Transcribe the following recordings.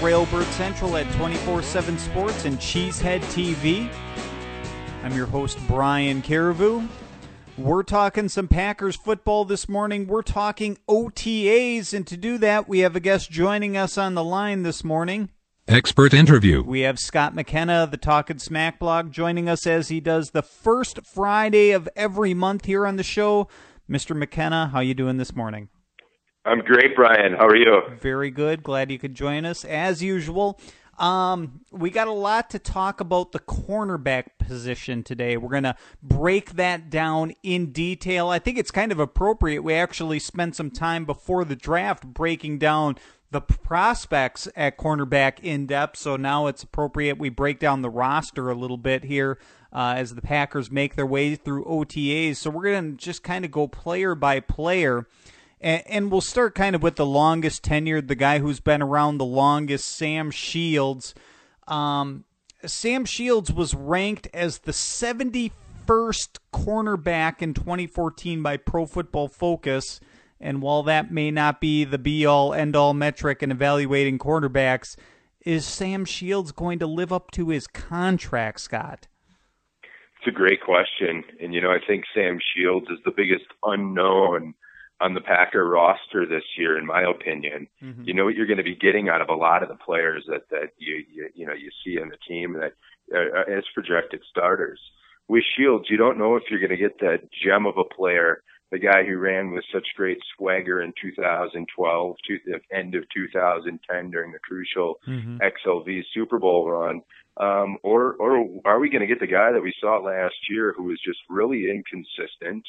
Railbird Central at 24/7 Sports and Cheesehead TV. I'm your host, Brian Caribou. We're talking some Packers football this morning. We're talking OTAs, and to do that, we have a guest joining us on the line this morning. Expert interview. We have Scott McKenna, the Talkin' Smack blog, joining us as he does the first Friday of every month here on the show. Mr. McKenna, how you doing this morning? I'm great, Brian. How are you? Very good. Glad you could join us. As usual, we got a lot to talk about the cornerback position today. We're going to break that down in detail. I think it's kind of appropriate. We actually spent some time before the draft breaking down the prospects at cornerback in depth, so now it's appropriate we break down the roster a little bit here as the Packers make their way through OTAs. So we're going to just kind of go player by player. And we'll start kind of with the longest tenured, the guy who's been around the longest, Sam Shields. Sam Shields was ranked as the 71st cornerback in 2014 by Pro Football Focus. And while that may not be the be-all, end-all metric in evaluating cornerbacks, is Sam Shields going to live up to his contract, Scott? It's a great question. And, I think Sam Shields is the biggest unknown on the Packer roster this year, in my opinion. Mm-hmm. You know what you're going to be getting out of a lot of the players that you see on the team that as projected starters. With Shields, you don't know if you're going to get that gem of a player, the guy who ran with such great swagger in 2012 to the end of 2010 during the crucial XLV Super Bowl run. Or are we going to get the guy that we saw last year who was just really inconsistent?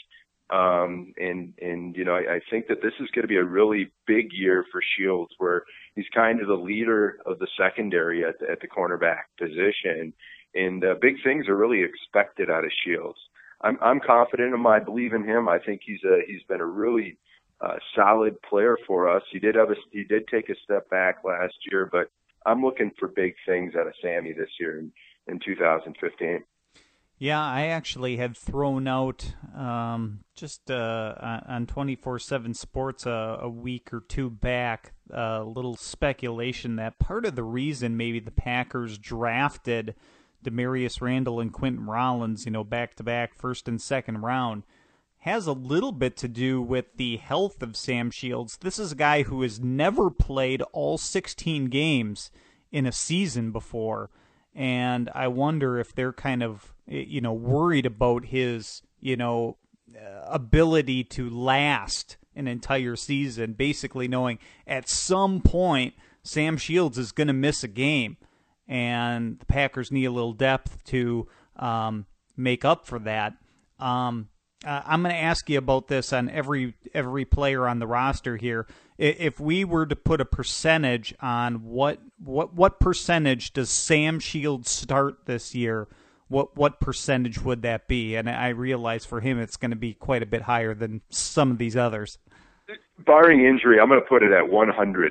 I think that this is going to be a really big year for Shields, where he's kind of the leader of the secondary at the cornerback position, and big things are really expected out of Shields. I'm confident in him. I believe in him. I think he's been a really solid player for us. He did take a step back last year, but I'm looking for big things out of Sammy this year in 2015. Yeah, I actually had thrown out just on 24/7 Sports a week or two back a little speculation that part of the reason maybe the Packers drafted Demarius Randall and Quentin Rollins, back-to-back first and second round, has a little bit to do with the health of Sam Shields. This is a guy who has never played all 16 games in a season before, and I wonder if they're kind of worried about his, ability to last an entire season, basically knowing at some point Sam Shields is going to miss a game, and the Packers need a little depth to make up for that. I'm going to ask you about this on every player on the roster here. If we were to put a percentage on what percentage does Sam Shields start this year, what percentage would that be? And I realize for him it's going to be quite a bit higher than some of these others. Barring injury, I'm going to put it at 100%.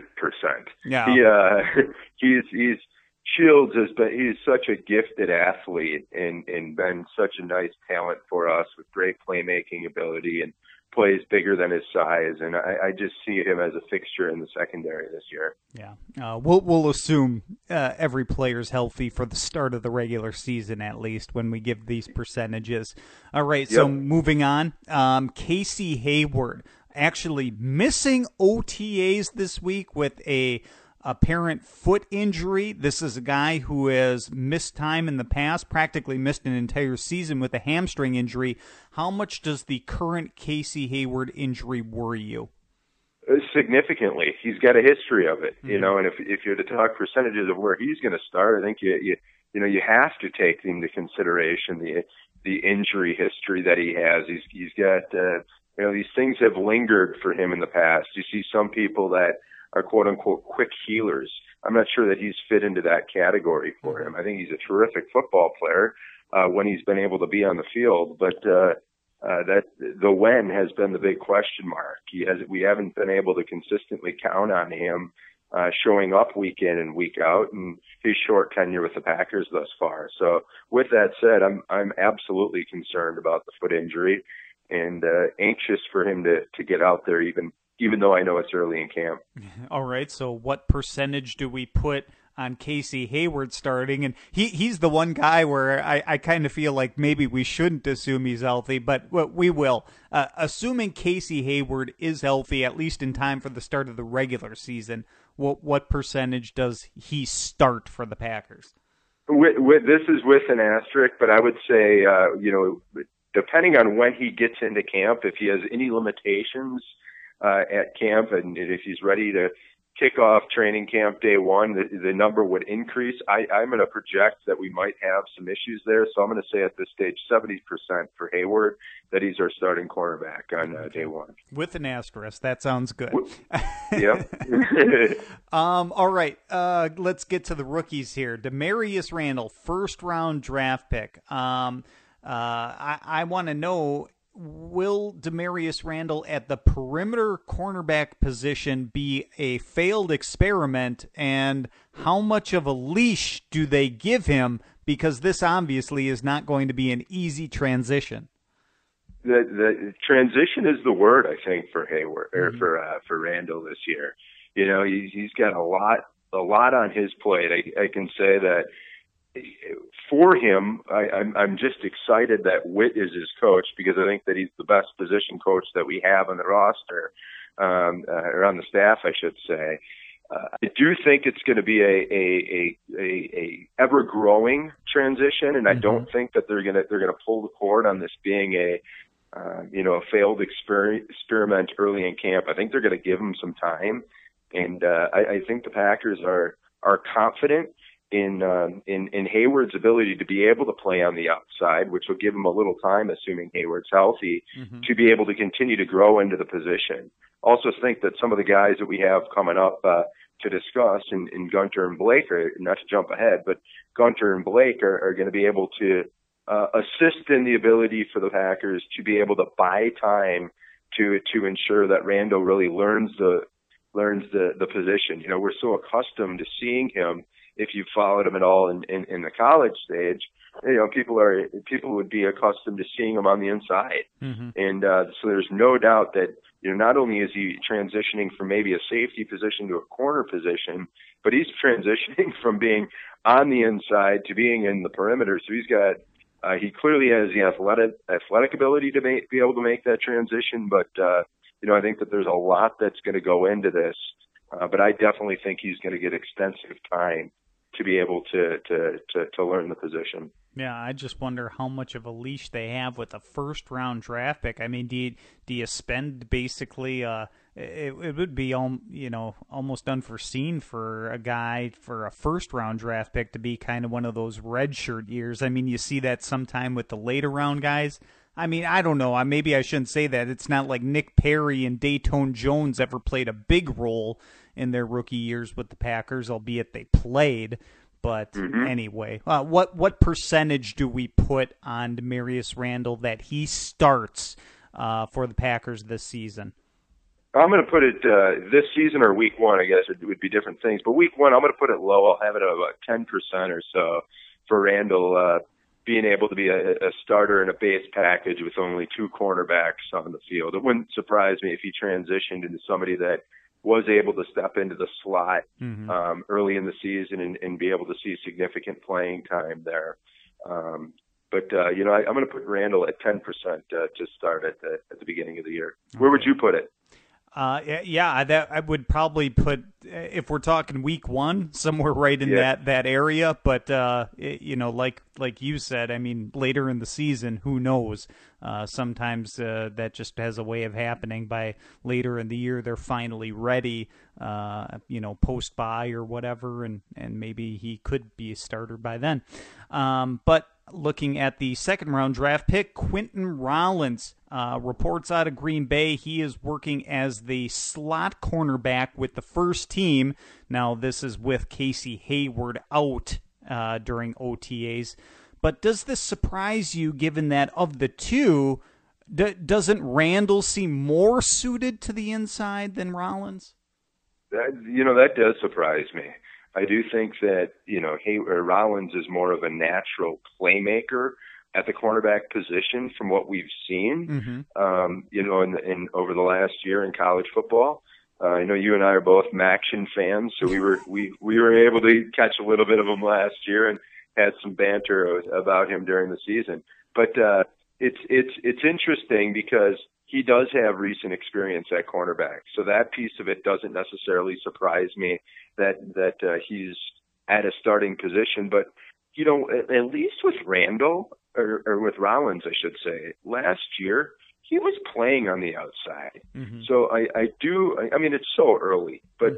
Yeah. He's Shields he's such a gifted athlete and been such a nice talent for us with great playmaking ability and plays bigger than his size, and I just see him as a fixture in the secondary this year. Yeah, we'll assume every player's healthy for the start of the regular season, at least, when we give these percentages. All right, so moving on, Casey Hayward actually missing OTAs this week with a apparent foot injury. This is a guy who has missed time in the past, practically missed an entire season with a hamstring injury. How much does the current Casey Hayward injury worry you? Significantly. He's got a history of it, and if you're to talk percentages of where he's going to start, I think you have to take into consideration the injury history that he has. He's got these things have lingered for him in the past. You see some people that are quote-unquote quick healers. I'm not sure that he's fit into that category for him. I think he's a terrific football player when he's been able to be on the field, but that the when has been the big question mark. We haven't been able to consistently count on him showing up week in and week out, and his short tenure with the Packers thus far. So with that said, I'm absolutely concerned about the foot injury and anxious for him to get out there even even though I know it's early in camp. All right, so what percentage do we put on Casey Hayward starting? And he's the one guy where I kind of feel like maybe we shouldn't assume he's healthy, but we will. Assuming Casey Hayward is healthy, at least in time for the start of the regular season, what percentage does he start for the Packers? This is with an asterisk, but I would say, depending on when he gets into camp, if he has any limitations at camp, and if he's ready to kick off training camp day one, the number would increase. I'm going to project that we might have some issues there, so I'm going to say at this stage 70% for Hayward, that he's our starting cornerback on day one. With an asterisk, that sounds good. Yep. All right, let's get to the rookies here. Demarius Randall, first-round draft pick. I want to know, will Demarius Randall at the perimeter cornerback position be a failed experiment, and how much of a leash do they give him? Because this obviously is not going to be an easy transition. The transition is the word, I think, for Hayward or for Randall this year. He's got a lot on his plate. I can say that for him, I'm just excited that Witt is his coach, because I think that he's the best position coach that we have on the roster, or on the staff, I should say. I do think it's going to be a ever growing transition, and I don't think that they're going to pull the cord on this being a failed experiment early in camp. I think they're going to give him some time, and I think the Packers are confident in Hayward's ability to be able to play on the outside, which will give him a little time, assuming Hayward's healthy, to be able to continue to grow into the position. Also think that some of the guys that we have coming up to discuss in Gunter and Blake, not to jump ahead, but Gunter and Blake are going to be able to assist in the ability for the Packers to be able to buy time to ensure that Randall really learns the position. We're so accustomed to seeing him. If you've followed him at all in the college stage, people would be accustomed to seeing him on the inside. And so there's no doubt that, not only is he transitioning from maybe a safety position to a corner position, but he's transitioning from being on the inside to being in the perimeter. So he clearly has the athletic ability to be able to make that transition. But, I think that there's a lot that's going to go into this. But I definitely think he's going to get extensive time to be able to learn the position. Yeah, I just wonder how much of a leash they have with a first-round draft pick. I mean, do you spend basically it would be almost unforeseen for a guy for a first-round draft pick to be kind of one of those redshirt years. I mean, you see that sometime with the later-round guys. I mean, I don't know. Maybe I shouldn't say that. It's not like Nick Perry and Dayton Jones ever played a big role in their rookie years with the Packers, albeit they played. But anyway, what percentage do we put on Demarius Randall that he starts for the Packers this season? I'm going to put it this season or week one, I guess it would be different things. But week one, I'm going to put it low. I'll have it at about 10% or so for Randall being able to be a starter in a base package with only two cornerbacks on the field. It wouldn't surprise me if he transitioned into somebody that was able to step into the slot early in the season and be able to see significant playing time there. I'm going to put Randall at 10% to start at the beginning of the year. Where would you put it? That I would probably put, if we're talking week one, somewhere right in that area. But like you said, I mean, later in the season, who knows? Sometimes that just has a way of happening. By later in the year, they're finally ready, post bye or whatever, and maybe he could be a starter by then. But looking at the second-round draft pick, Quinton Rollins, reports out of Green Bay. He is working as the slot cornerback with the first team. Now, this is with Casey Hayward out during OTAs. But does this surprise you, given that of the two, doesn't Randall seem more suited to the inside than Rollins? That does surprise me. I do think that, Rollins is more of a natural playmaker at the cornerback position from what we've seen, in over the last year in college football. I know you and I are both Maction fans, so we were able to catch a little bit of him last year and had some banter about him during the season. But it's interesting because he does have recent experience at cornerback, so that piece of it doesn't necessarily surprise me that he's at a starting position. But at least with Randall or with Rollins, I should say, last year he was playing on the outside. So I mean, it's so early, but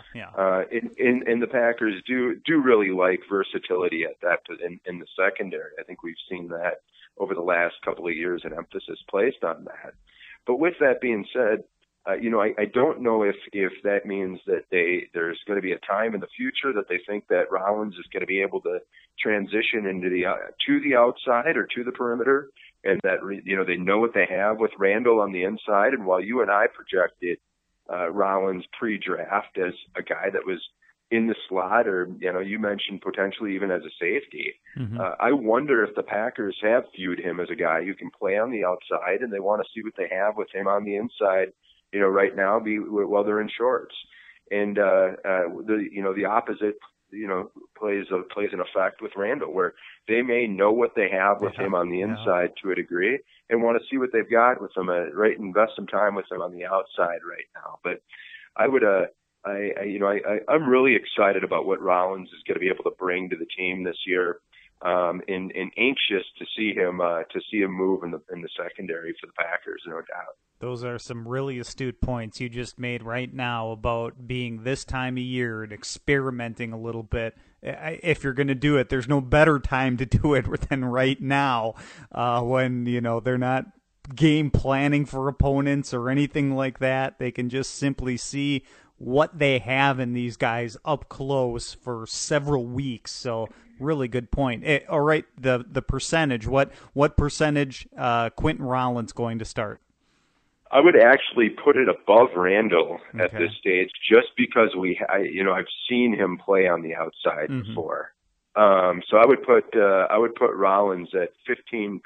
in the Packers do really like versatility at that in the secondary. I think we've seen that over the last couple of years, and emphasis placed on that. But with that being said, I don't know if that means that there's going to be a time in the future that they think that Rollins is going to be able to transition into to the outside or to the perimeter, and that they know what they have with Randall on the inside. And while you and I projected Rollins pre-draft as a guy that was in the slot, or you mentioned potentially even as a safety, I wonder if the Packers have viewed him as a guy who can play on the outside, and they want to see what they have with him on the inside. Right now, while they're in shorts, and the opposite, plays an effect with Randall, where they may know what they have with him on the inside to a degree, and want to see what they've got with him, invest some time with him on the outside right now. But I would, I'm really excited about what Rollins is going to be able to bring to the team this year, and anxious to see him move in the secondary for the Packers, no doubt. Those are some really astute points you just made right now about being this time of year and experimenting a little bit. If you're going to do it, there's no better time to do it than right now, when they're not game planning for opponents or anything like that. They can just simply see what they have in these guys up close for several weeks. So really good point. All right, the percentage. What percentage Quinton Rollins going to start? I would actually put it above Randall at this stage, just because I've seen him play on the outside before. So I would put Rollins at 15%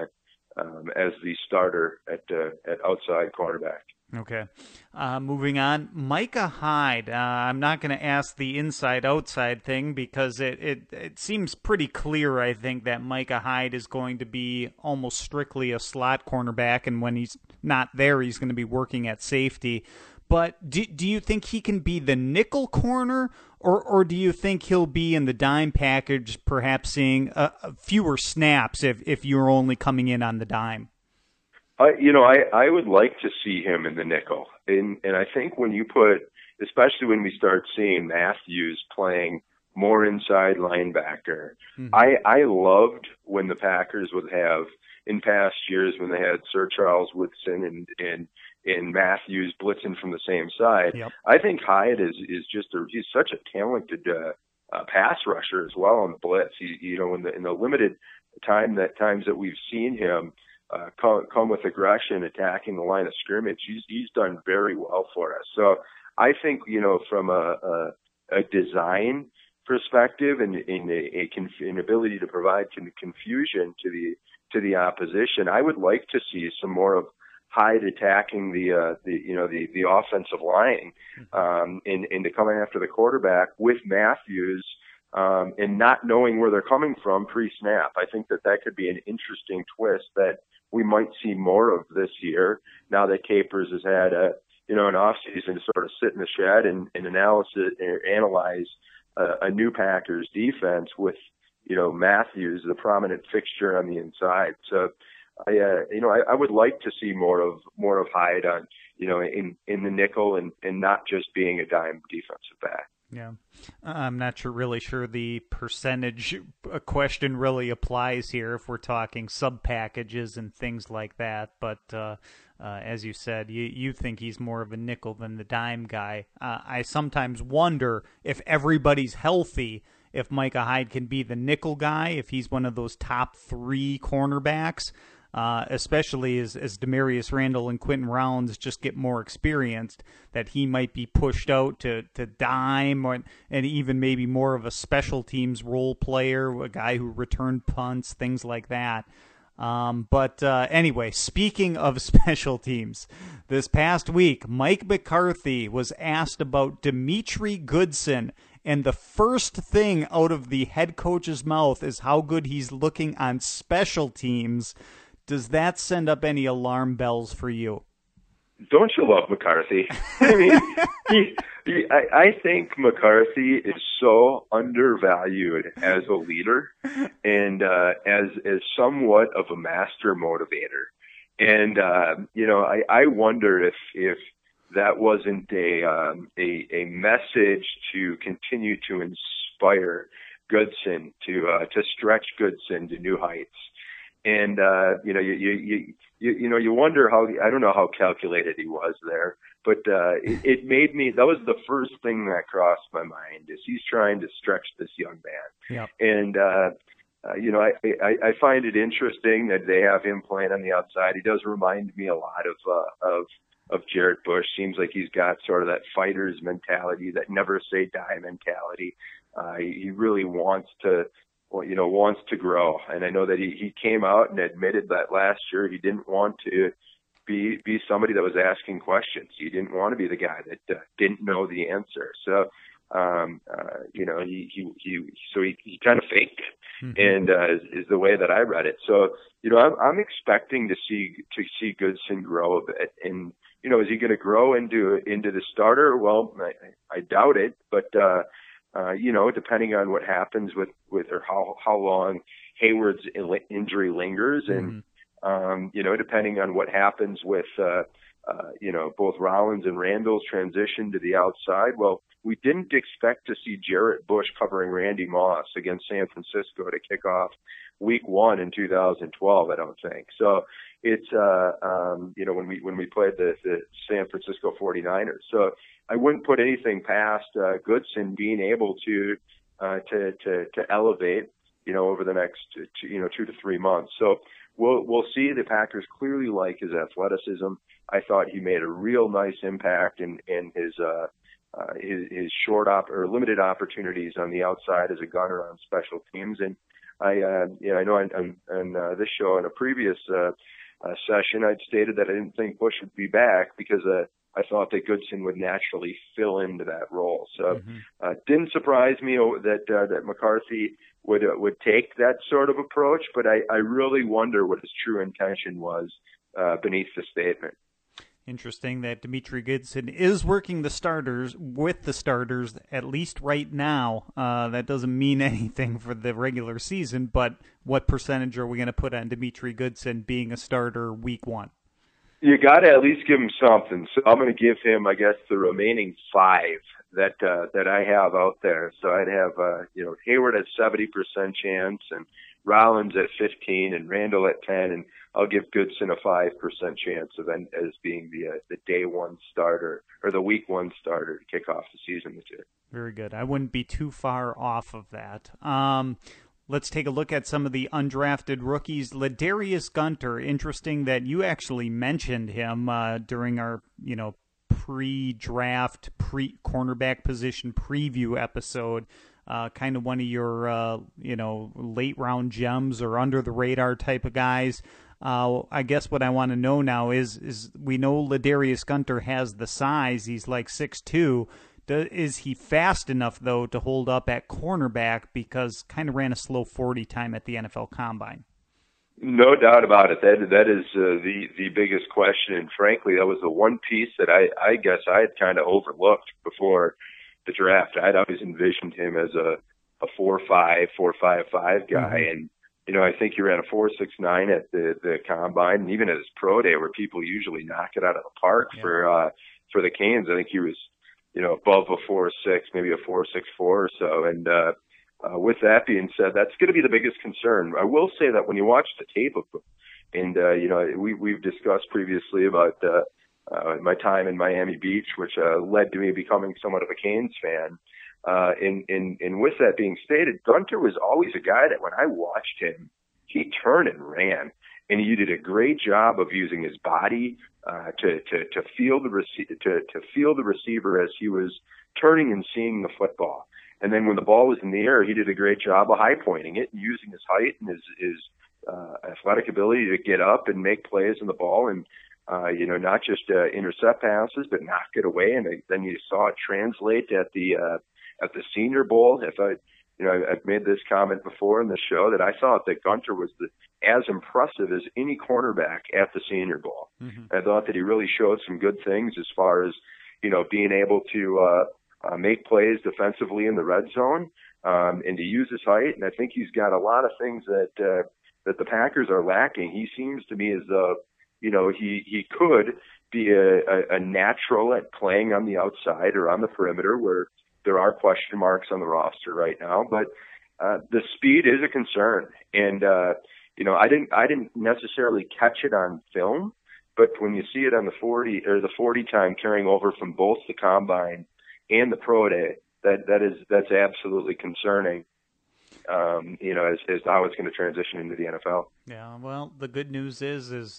as the starter at outside cornerback. Okay. Moving on, Micah Hyde. I'm not going to ask the inside-outside thing because it seems pretty clear, I think, that Micah Hyde is going to be almost strictly a slot cornerback, and when he's not there, he's going to be working at safety. But do you think he can be the nickel corner, or do you think he'll be in the dime package, perhaps seeing fewer snaps if you're only coming in on the dime? I would like to see him in the nickel. And I think when you especially when we start seeing Matthews playing more inside linebacker, I loved when the Packers would have, in past years, when they had Sir Charles Woodson and Matthews blitzing from the same side. Yep. I think Hyde is he's such a talented pass rusher as well on the blitz. In the limited times that we've seen him come with aggression, attacking the line of scrimmage, he's done very well for us. So I think, from a design perspective and an ability to provide confusion to the opposition, I would like to see some more of Hyde attacking the offensive line, and to coming after the quarterback with Matthews, and not knowing where they're coming from pre-snap. I think that could be an interesting twist that we might see more of this year, now that Capers has had an offseason to sort of sit in the shed and analyze a new Packers defense with, Matthews, the prominent fixture on the inside. So I would like to see more of Hyde on, in the nickel and not just being a dime defensive back. Yeah, I'm not really sure the percentage question really applies here if we're talking sub packages and things like that. But as you said, you think he's more of a nickel than the dime guy. I sometimes wonder if everybody's healthy, if Micah Hyde can be the nickel guy, if he's one of those top three cornerbacks. especially as Demarius Randall and Quentin Rollins just get more experienced, that he might be pushed out to dime and even maybe more of a special teams role player, a guy who returned punts, things like that. But anyway, speaking of special teams, this past week, Mike McCarthy was asked about Dimitri Goodson, and the first thing out of the head coach's mouth is how good he's looking on special teams. Does that send up any alarm bells for you? Don't you love McCarthy? I mean, I think McCarthy is so undervalued as a leader and as somewhat of a master motivator. And I wonder if that wasn't a message to continue to inspire Goodson to stretch Goodson to new heights. And you wonder how, I don't know how calculated he was there, but it made me, that was the first thing that crossed my mind, is he's trying to stretch this young man. Yep. And I find it interesting that they have him playing on the outside. He does remind me a lot of Jarrett Bush. Seems like he's got sort of that fighter's mentality, that never say die mentality. He really wants to grow. And I know that he came out and admitted that last year he didn't want to be somebody that was asking questions. He didn't want to be the guy that didn't know the answer. So, he kind of faked it, and is the way that I read it. So, I'm expecting to see Goodson grow a bit. And, is he going to grow into the starter? Well, I doubt it, but, depending on what happens with or how long Hayward's injury lingers, and depending on what happens with both Rollins and Randall's transition to the outside. Well, we didn't expect to see Jarrett Bush covering Randy Moss against San Francisco to kick off Week 1 in 2012. I don't think so. It's when we played the San Francisco 49ers. So I wouldn't put anything past Goodson being able to elevate, over the next 2 to 3 months. So we'll see. The Packers clearly like his athleticism. I thought he made a real nice impact in his short or limited opportunities on the outside as a gunner on special teams. And I know on this show in a previous session, I'd stated that I didn't think Bush would be back because I thought that Goodson would naturally fill into that role. So didn't surprise me that McCarthy would take that sort of approach, but I really wonder what his true intention was beneath the statement. Interesting that Dimitri Goodson is working with the starters, at least right now. That doesn't mean anything for the regular season, but what percentage are we going to put on Dimitri Goodson being a starter Week 1? You got to at least give him something. So I'm going to give him, I guess, the remaining 5 that I have out there. So I'd have Hayward at 70% chance, and Rollins at 15, and Randall at 10, and I'll give Goodson a 5% chance as being the day 1 starter, or the Week 1 starter to kick off the season this year. Very good. I wouldn't be too far off of that. Let's take a look at some of the undrafted rookies. Ladarius Gunter, interesting that you actually mentioned him during our, pre-draft, cornerback position preview episode. Kind of one of your, late round gems or under the radar type of guys. I guess what I want to know now is we know Ladarius Gunter has the size. He's like 6'2". Is he fast enough, though, to hold up at cornerback, because kind of ran a slow 40 time at the NFL Combine? No doubt about it. That is the biggest question. And frankly, that was the one piece that I guess I had kind of overlooked before the draft. I'd always envisioned him as a 4.5, 4.55 guy. And, I think he ran a 4.69 at the Combine, and even at his pro day, where people usually knock it out of the park for the Canes. I think he was, above a 4.6, maybe a 4.64 or so. And with that being said, that's going to be the biggest concern. I will say that when you watch the tape of him, and we've discussed previously about my time in Miami Beach, which led to me becoming somewhat of a Canes fan. And with that being stated, Gunter was always a guy that when I watched him, he turned and ran. and he did a great job of using his body to feel the receiver as he was turning and seeing the football. And then when the ball was in the air, he did a great job of high pointing it and using his height and his athletic ability to get up and make plays on the ball and not just intercept passes, but knock it away. And then you saw it translate at the Senior Bowl. I've made this comment before in the show that I thought that Gunter was as impressive as any cornerback at the Senior Bowl. Mm-hmm. I thought that he really showed some good things as far as, being able to make plays defensively in the red zone and to use his height. And I think he's got a lot of things that the Packers are lacking. He seems to me as though, he could be a natural at playing on the outside or on the perimeter where there are question marks on the roster right now. But the speed is a concern. And, I didn't necessarily catch it on film, but when you see it on the 40 time carrying over from both the combine and the pro day, that's absolutely concerning. As how it's going to transition into the NFL. Yeah, well, the good news is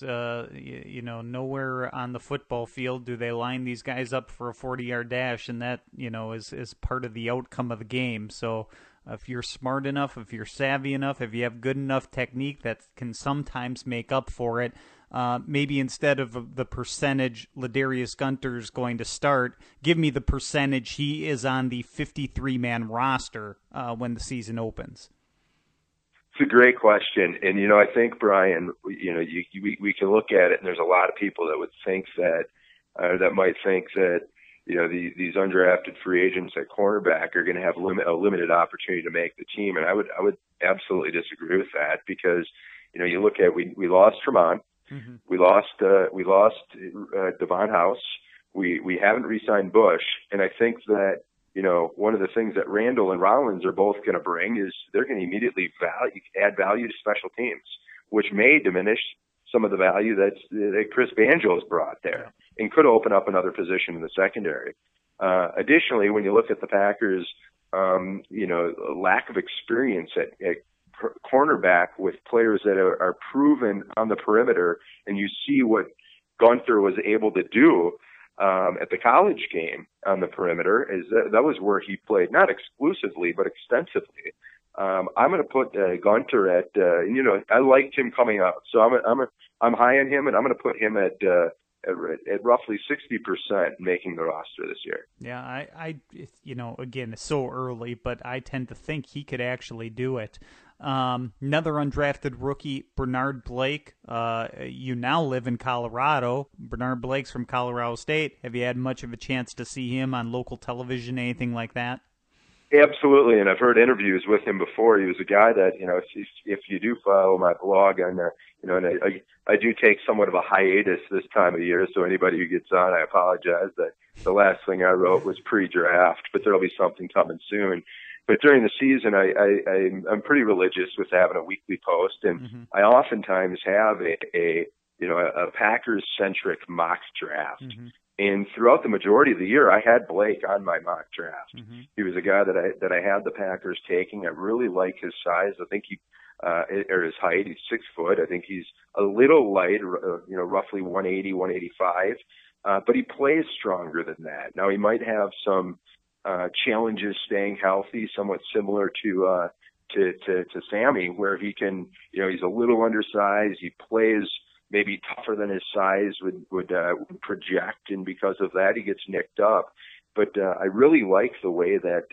nowhere on the football field do they line these guys up for a 40-yard dash, and that, is part of the outcome of the game. So if you're smart enough, if you're savvy enough, if you have good enough technique that can sometimes make up for it, maybe instead of the percentage Ladarius Gunter's going to start, give me the percentage he is on the 53-man roster when the season opens. It's a great question. And, I think, Brian, we can look at it, and there's a lot of people that would think that might think that, these undrafted free agents at cornerback are going to have a limited opportunity to make the team. And I would absolutely disagree with that because, you look at, we lost Tremont. Mm-hmm. We lost Devon House. We haven't re-signed Bush, and I think that one of the things that Randall and Rollins are both going to bring is they're going to immediately add value to special teams, which may diminish some of the value that Chris Banjo has brought there, and could open up another position in the secondary. Additionally, when you look at the Packers, lack of experience at cornerback with players that are proven on the perimeter, and you see what Gunter was able to do at the college game on the perimeter, is that was where he played, not exclusively, but extensively. I'm going to put Gunter at, I liked him coming out, so I'm high on him, and I'm going to put him at roughly 60% making the roster this year. Yeah, I again, it's so early, but I tend to think he could actually do it. Another undrafted rookie, Bernard Blake. You now live in Colorado. Bernard Blake's from Colorado State. Have you had much of a chance to see him on local television, anything like that? Absolutely, and I've heard interviews with him before. He was a guy that, if you do follow my blog on there, and I do take somewhat of a hiatus this time of year, so anybody who gets on, I apologize that the last thing I wrote was pre-draft, but there'll be something coming soon. But during the season, I'm pretty religious with having a weekly post, and mm-hmm. I oftentimes have a Packers-centric mock draft. Mm-hmm. And throughout the majority of the year, I had Blake on my mock draft. Mm-hmm. He was a guy that I had the Packers taking. I really like his size. I think or his height. He's 6 foot. I think he's a little light, roughly 180, 185. But he plays stronger than that. Now he might have some challenges staying healthy, somewhat similar to Sammy, where he can, he's a little undersized. He plays maybe tougher than his size would project, and because of that, he gets nicked up. But I really like the way that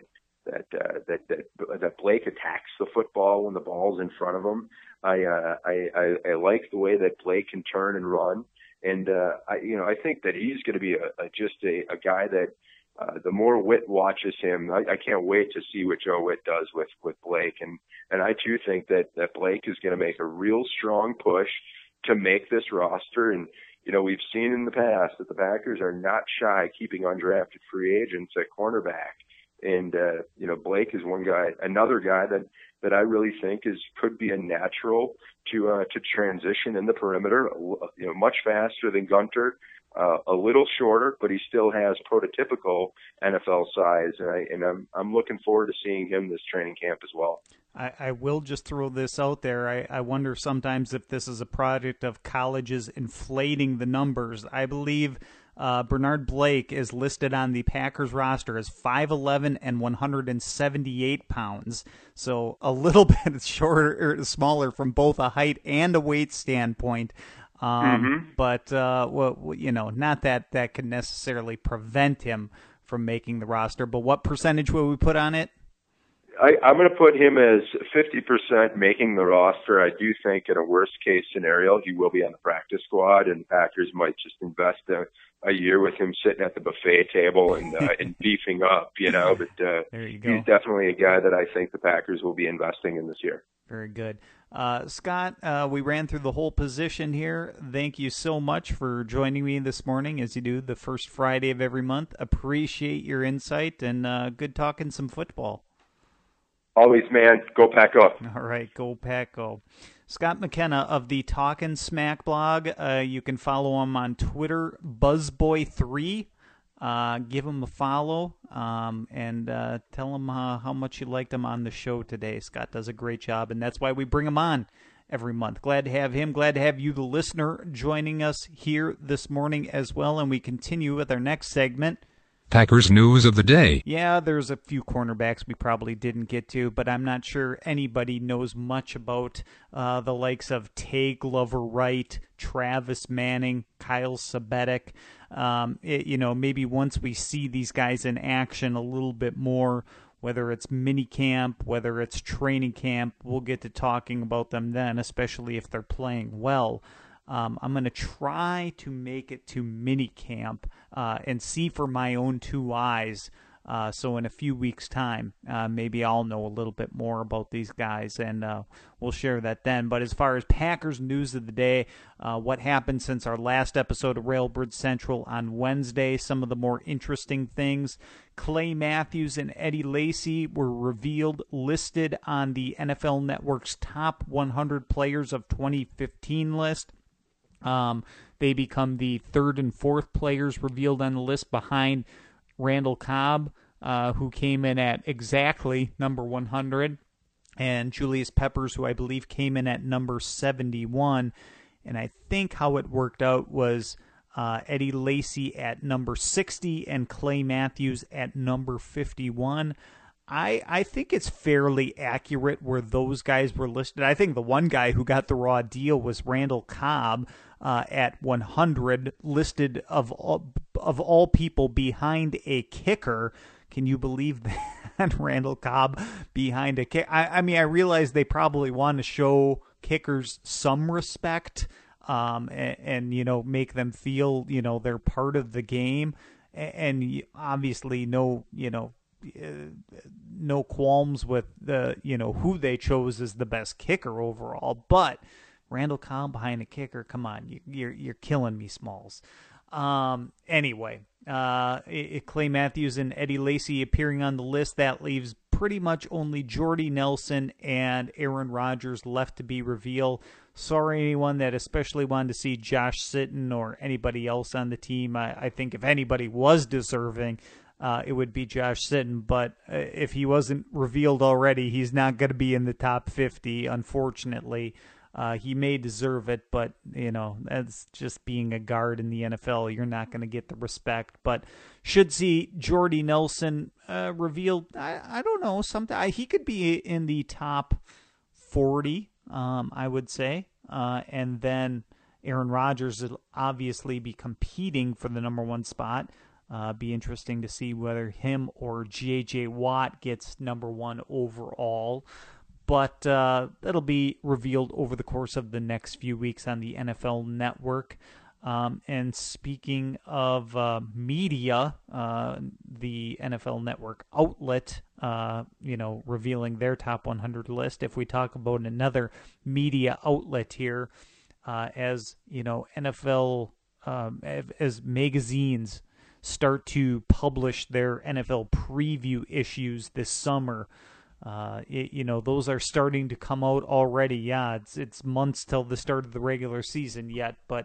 Blake attacks the football when the ball's in front of him. I like the way that Blake can turn and run, and I think that he's going to be just a guy that the more Witt watches him, I can't wait to see what Joe Witt does with Blake, and I too think that Blake is going to make a real strong push to make this roster. And we've seen in the past that the Packers are not shy keeping undrafted free agents at cornerback. And, Blake is another guy that I really think could be a natural to transition in the perimeter, much faster than Gunter, a little shorter, but he still has prototypical NFL size. And I'm looking forward to seeing him this training camp as well. I will just throw this out there. I wonder sometimes if this is a product of colleges inflating the numbers. I believe Bernard Blake is listed on the Packers roster as 5'11" and 178 pounds. So a little bit shorter or smaller from both a height and a weight standpoint. But, not that could necessarily prevent him from making the roster. But what percentage will we put on it? I'm going to put him as 50% making the roster. I do think in a worst-case scenario, he will be on the practice squad, and Packers might just invest a year with him sitting at the buffet table and beefing up, But there you go. He's definitely a guy that I think the Packers will be investing in this year. Very good. Scott, we ran through the whole position here. Thank you so much for joining me this morning, as you do the first Friday of every month. Appreciate your insight, and good talking some football. Always, man. Go Pack Go. All right, go Pack Go. Scott McKenna of the Talkin' Smack blog. You can follow him on Twitter, Buzzboy3. Give him a follow and tell him how much you liked him on the show today. Scott does a great job, and that's why we bring him on every month. Glad to have him. Glad to have you, the listener, joining us here this morning as well. And we continue with our next segment. Packers news of the day. Yeah, there's a few cornerbacks we probably didn't get to, but I'm not sure anybody knows much about the likes of Tay Glover-Wright, Travis Manning, Kyle Sabetic. Maybe once we see these guys in action a little bit more, whether it's mini camp, whether it's training camp, we'll get to talking about them then, especially if they're playing well. I'm going to try to make it to minicamp and see for my own two eyes. So in a few weeks' time, maybe I'll know a little bit more about these guys, and we'll share that then. But as far as Packers news of the day, what happened since our last episode of Railbird Central on Wednesday, some of the more interesting things. Clay Matthews and Eddie Lacy were revealed, listed on the NFL Network's top 100 players of 2015 list. They become the third and fourth players revealed on the list behind Randall Cobb, who came in at exactly number 100, and Julius Peppers, who I believe came in at number 71. And I think how it worked out was Eddie Lacy at number 60 and Clay Matthews at number 51. I think it's fairly accurate where those guys were listed. I think the one guy who got the raw deal was Randall Cobb at 100, listed of all people behind a kicker. Can you believe that? Randall Cobb behind a kick. I mean, I realize they probably want to show kickers some respect and make them feel, they're part of the game. And obviously no qualms with the who they chose as the best kicker overall, but Randall Cobb behind a kicker, come on, you're killing me, Smalls. Anyway, Clay Matthews and Eddie Lacy appearing on the list, that leaves pretty much only Jordy Nelson and Aaron Rodgers left to be revealed. Sorry, anyone that especially wanted to see Josh Sitton or anybody else on the team. I think if anybody was deserving, it would be Josh Sitton, but if he wasn't revealed already, he's not going to be in the top 50, unfortunately. He may deserve it, but, that's just being a guard in the NFL. You're not going to get the respect, but should see Jordy Nelson revealed. I don't know, he could be in the top 40, I would say, and then Aaron Rodgers will obviously be competing for the number one spot. Be interesting to see whether him or J.J. Watt gets number one overall. But that'll be revealed over the course of the next few weeks on the NFL Network. And speaking of media, the NFL Network outlet, revealing their top 100 list. If we talk about another media outlet here, as NFL, as magazines start to publish their NFL preview issues this summer. Those are starting to come out already. Yeah, it's months till the start of the regular season yet, but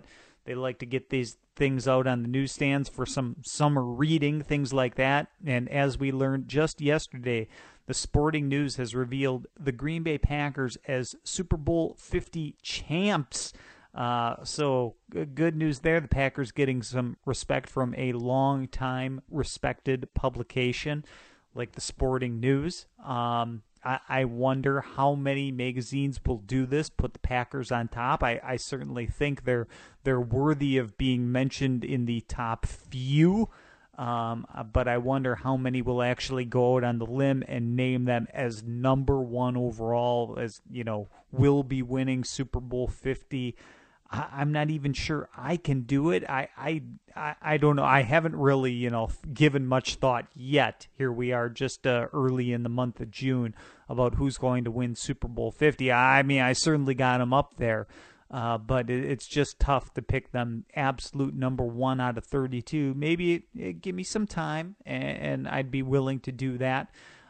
They like to get these things out on the newsstands for some summer reading, things like that. And as we learned just yesterday, the Sporting News has revealed the Green Bay Packers as Super Bowl 50 champs. So good news there. The Packers getting some respect from a long-time respected publication like the Sporting News. I wonder how many magazines will do this, put the Packers on top. I certainly think they're worthy of being mentioned in the top few. But I wonder how many will actually go out on the limb and name them as number one overall, as, will be winning Super Bowl 50. I'm not even sure I can do it. I don't know. I haven't really, given much thought yet. Here we are just early in the month of June about who's going to win Super Bowl 50. I mean, I certainly got them up there, but it's just tough to pick them absolute number one out of 32. Maybe give me some time, and I'd be willing to do that.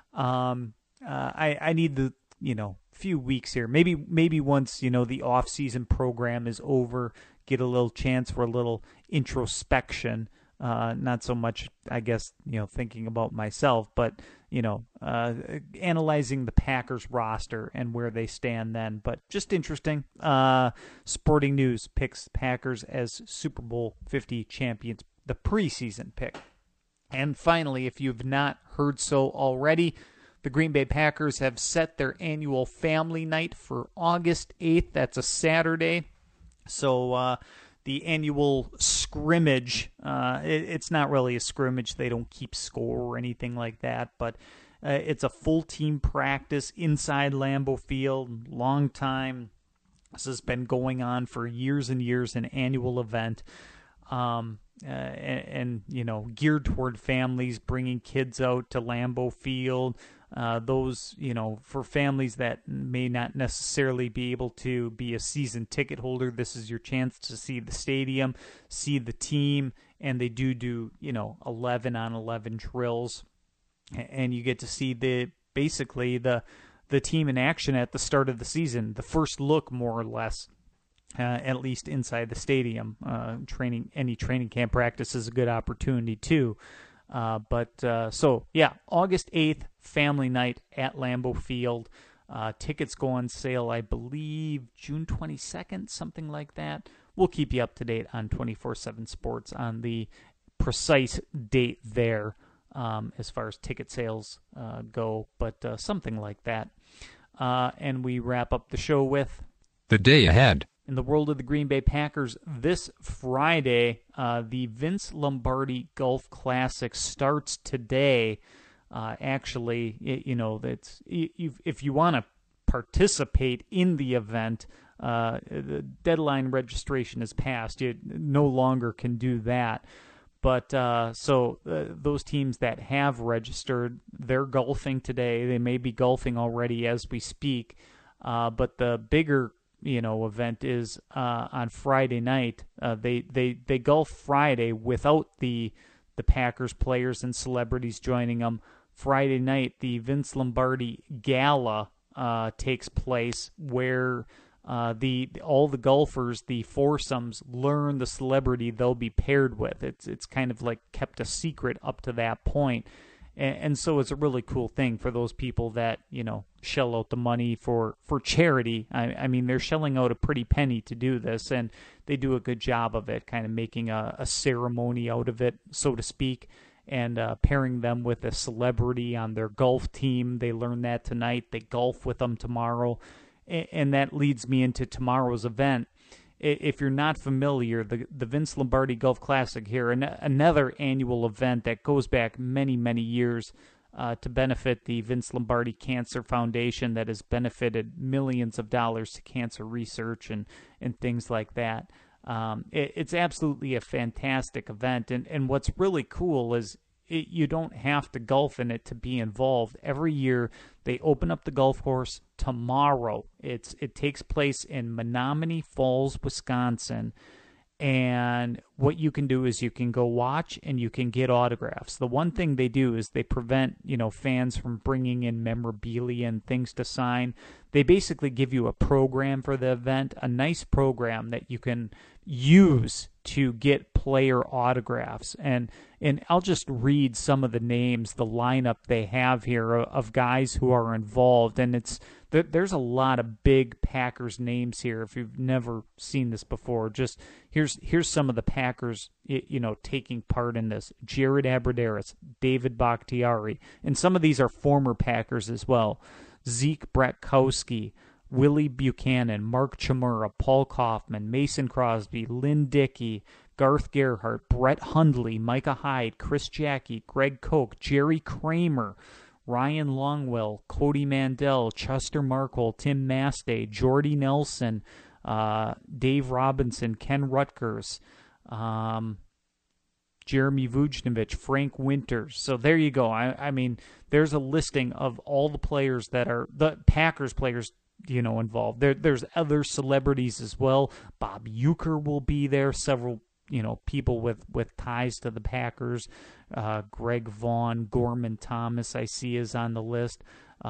I need the, few weeks here. Maybe once, the off-season program is over, get a little chance for a little introspection. Not so much, I guess, thinking about myself, but, analyzing the Packers roster and where they stand then. But just interesting. Sporting News picks Packers as Super Bowl 50 champions, the preseason pick. And finally, if you've not heard so already, the Green Bay Packers have set their annual family night for August 8th. That's a Saturday. So the annual scrimmage, it's not really a scrimmage. They don't keep score or anything like that. But it's a full team practice inside Lambeau Field. Long time. This has been going on for years and years, an annual event. And geared toward families, bringing kids out to Lambeau Field. Those, for families that may not necessarily be able to be a season ticket holder, this is your chance to see the stadium, see the team, and they do 11 on 11 drills, and you get to see the team in action at the start of the season, the first look, more or less. At least inside the stadium. Any training camp practice is a good opportunity too. August 8th, family night at Lambeau Field. Tickets go on sale, I believe, June 22nd, something like that. We'll keep you up to date on 24/7 Sports on the precise date there as far as ticket sales go, but something like that. And we wrap up the show with the day ahead. In the world of the Green Bay Packers, this Friday, the Vince Lombardi Golf Classic starts today. Actually, that's if you want to participate in the event, the deadline registration is passed. You no longer can do that. But those teams that have registered, they're golfing today. They may be golfing already as we speak. But the bigger event is on Friday night. They golf Friday without the Packers players and celebrities joining them. Friday night, the Vince Lombardi Gala takes place, where all the golfers, the foursomes, learn the celebrity they'll be paired with. It's kind of like kept a secret up to that point. And so it's a really cool thing for those people that, shell out the money for charity. I mean, they're shelling out a pretty penny to do this, and they do a good job of it, kind of making a ceremony out of it, so to speak, and pairing them with a celebrity on their golf team. They learn that tonight. They golf with them tomorrow. And that leads me into tomorrow's event. If you're not familiar, the Vince Lombardi Golf Classic here, another annual event that goes back many, many years to benefit the Vince Lombardi Cancer Foundation that has benefited millions of dollars to cancer research and things like that. It's absolutely a fantastic event. And what's really cool is you don't have to golf in it to be involved. Every year they open up the golf course tomorrow. It takes place in Menomonee Falls, Wisconsin, And what you can do is you can go watch and you can get autographs. The one thing they do is they prevent, fans from bringing in memorabilia and things to sign. They basically give you a program for the event, a nice program that you can use to get player autographs. And I'll just read some of the names, the lineup they have here of guys who are involved. And there's a lot of big Packers names here. If you've never seen this before, just here's some of the Packers, taking part in this. Jared Abbrederis, David Bakhtiari, and some of these are former Packers as well. Zeke Bratkowski, Willie Buchanan, Mark Chmura, Paul Kaufman, Mason Crosby, Lynn Dickey, Garth Gerhardt, Brett Hundley, Micah Hyde, Chris Jackie, Greg Koch, Jerry Kramer, Ryan Longwell, Cody Mandel, Chester Markle, Tim Mastay, Jordy Nelson, Dave Robinson, Ken Rutgers, Jeremy Vujnovic, Frank Winters. So there you go. I mean, there's a listing of all the players that are the Packers players, involved. There's other celebrities as well. Bob Uecker will be there. Several, people with ties to the Packers. Greg Vaughn, Gorman Thomas, I see is on the list.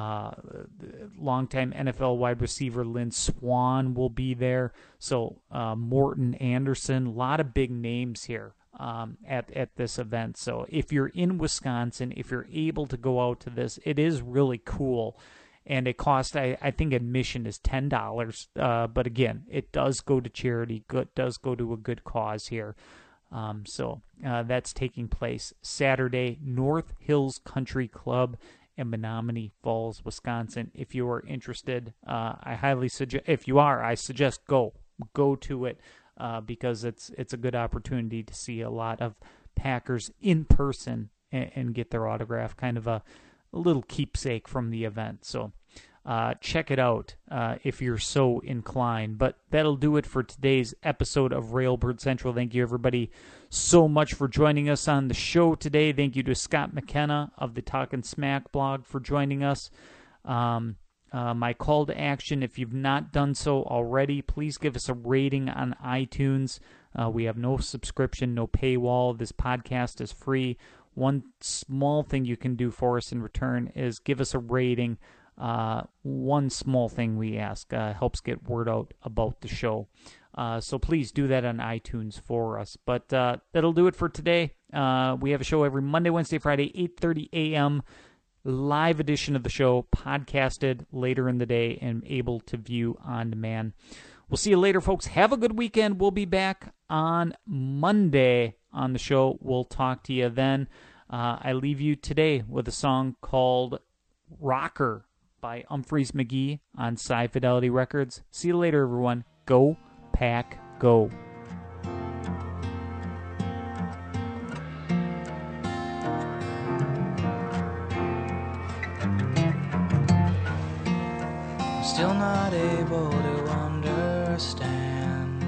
Longtime NFL wide receiver Lynn Swann will be there. So Morton Anderson, a lot of big names here at this event. So if you're in Wisconsin, if you're able to go out to this, it is really cool. And it costs, I think admission is $10. But again, it does go to charity, does go to a good cause here. So that's taking place Saturday, North Hills Country Club in Menominee Falls, Wisconsin. If you are interested, I highly suggest, if you are, I suggest go to it because it's a good opportunity to see a lot of Packers in person and get their autograph, kind of a little keepsake from the event. So check it out if you're so inclined. But that'll do it for today's episode of Railbird Central. Thank you, everybody, so much for joining us on the show today. Thank you to Scott McKenna of the Talkin' Smack blog for joining us. My call to action, if you've not done so already, please give us a rating on iTunes. We have no subscription, no paywall. This podcast is free. One small thing you can do for us in return is give us a rating. One small thing we ask helps get word out about the show. So please do that on iTunes for us. But that'll do it for today. We have a show every Monday, Wednesday, Friday, 8:30 a.m. Live edition of the show, podcasted later in the day and able to view on demand. We'll see you later, folks. Have a good weekend. We'll be back on Monday on the show. We'll talk to you then. I leave you today with a song called Rocker by Humphreys McGee on Sci Fidelity Records. See you later, everyone. Go Pack Go. I'm still not able to understand.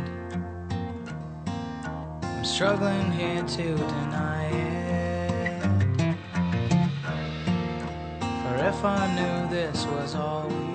I'm struggling here to deny it. For if I knew this was all we